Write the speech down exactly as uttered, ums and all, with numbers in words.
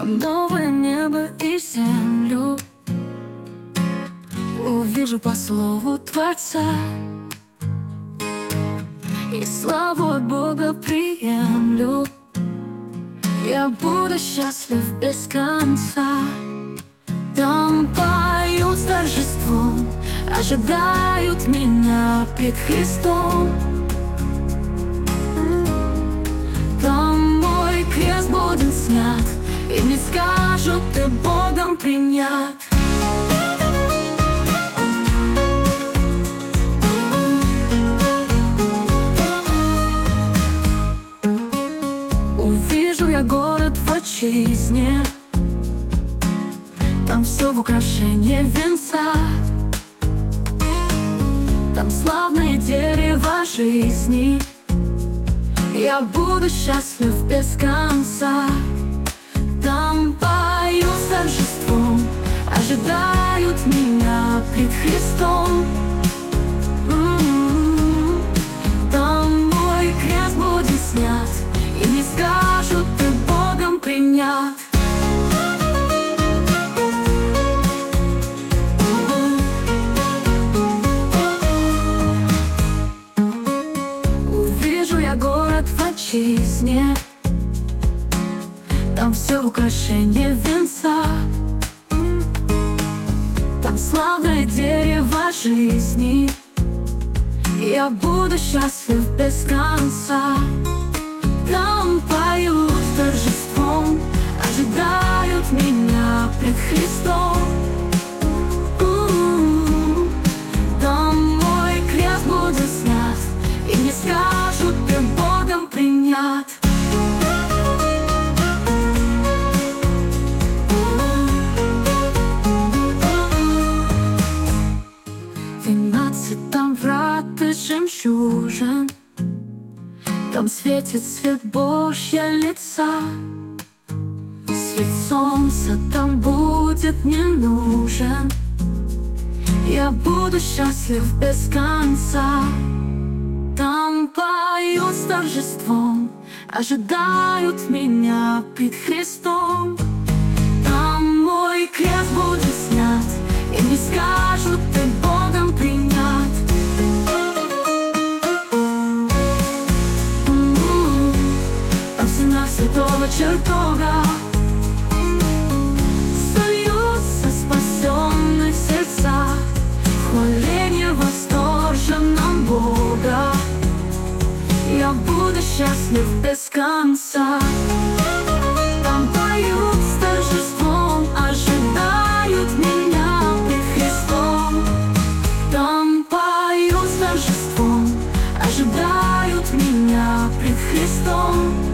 Там новое небо и землю увижу по слову Творца, и славу от Бога приемлю. Я буду счастлив без конца. Там поют с торжеством, ожидают меня пред Христом. Там мой крест будет снят, и мне скажут: ты Богом принят. Увижу я город в отчизне, там все в украшении венца. Там славное дерево жизни, я буду счастлив без конца. Там поют с торжеством, ожидают меня пред Христом. М-м-м. Там мой крест будет снят, и мне скажут: ты Богом принят. Увижу я город в отчизне, там все в украшении венца. Там славное дерево жизни, я буду счастлив без конца. Там поют с торжеством, ожидают меня пред Христом. У-у-у. Там мой крест будет снят, и мне скажут: ты Богом принят. Двенадцать там врат и жемчужин, там светит свет Божья лица. Свет солнца там будет не нужен, я буду счастлив без конца. Там поют с торжеством, ожидают меня пред Христом. Там мой крест будет снят, и мне скажут: ты Богом принят. Святого чертога сольются спасенных сердца, в хваленье восторженном Бога. Я буду счастлив без конца. Там поют с торжеством, ожидают меня пред Христом. Там поют с торжеством, ожидают меня пред Христом.